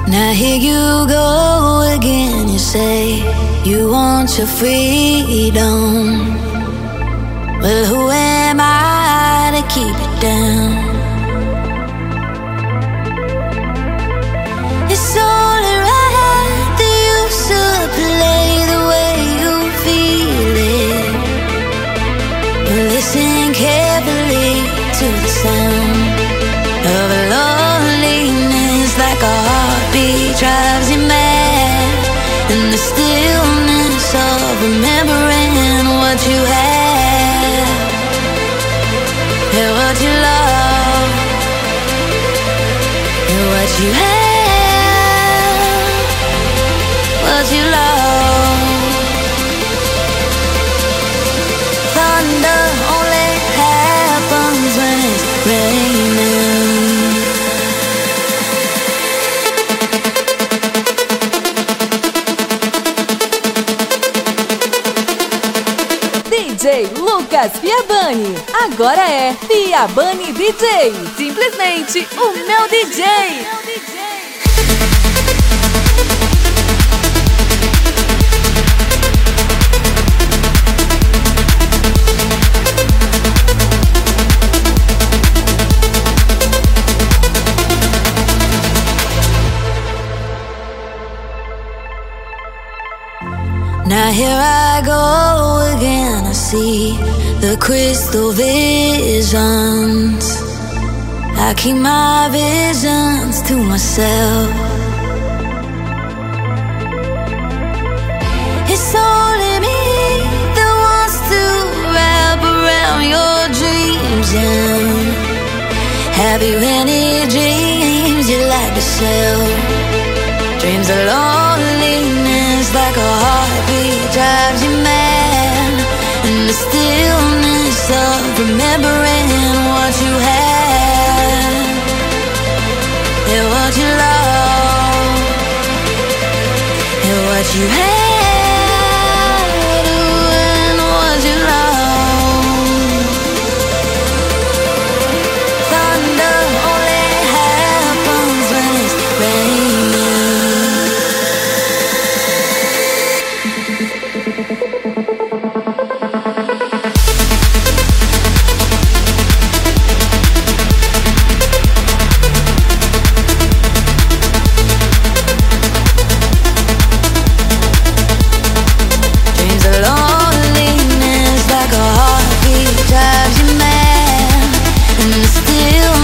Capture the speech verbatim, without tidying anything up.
Now here you go again. You say you want your freedom. Well, who am I to keep it down? It's only right that you should play the way you feel it. But listen carefully to the sound of loneliness, like a heartbeat drives you mad, and the stillness of remembering what you had, and what you love, and what you had, what you love. Thunder only happens when it's raining. D J Lucas Viabani, agora é Viabani D J, simplesmente o meu D J. Now here I go again, I see the crystal visions. I keep my visions to myself. It's only me that wants to wrap around your dreams. And have you any dreams you like to sell? Dreams of loneliness, like a heartbeat drives you mad, and the stillness of remembering what you had, and what you love, and what you had, and what you love. Thunder only happens when it's raining. Still